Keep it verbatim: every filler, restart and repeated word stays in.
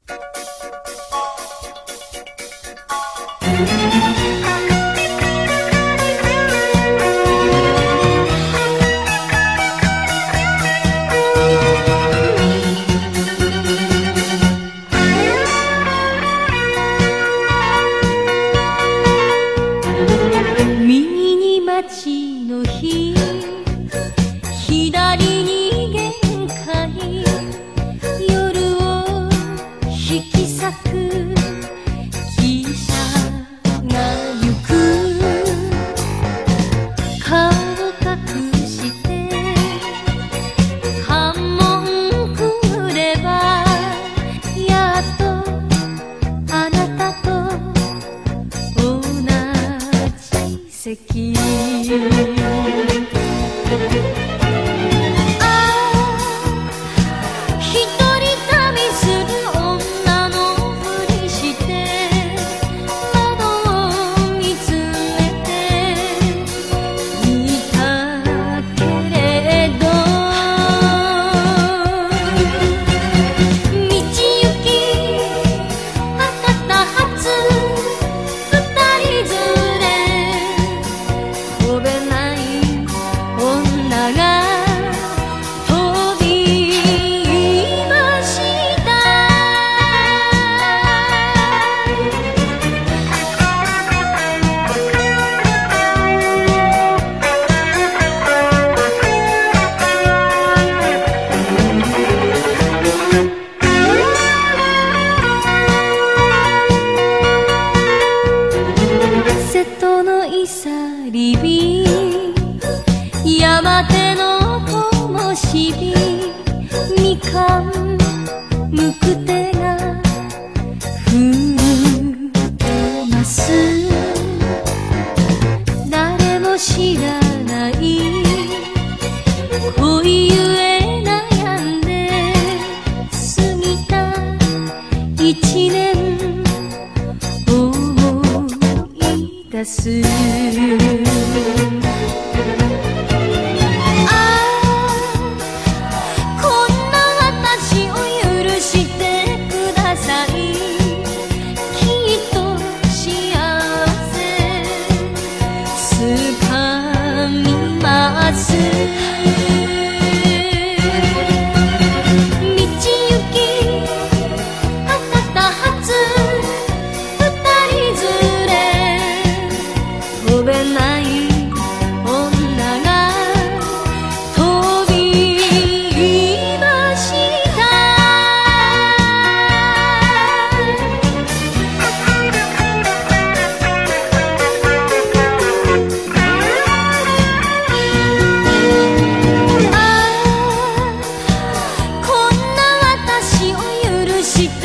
右に街の日、左に限界、夜を引き裂く汽車が行く。顔を隠して関門くぐれば、やっとあなたと同じ席。瀬戸のいさり火、山手の灯火、みかんむく手が震えます。誰も知らない恋ゆえ悩んで過ぎた一年出す。ああ、こんな私を許してください。きっと幸せつかみます。道行き博多発二人連れ、飛べない女が飛びました。ああ、こんな私を許して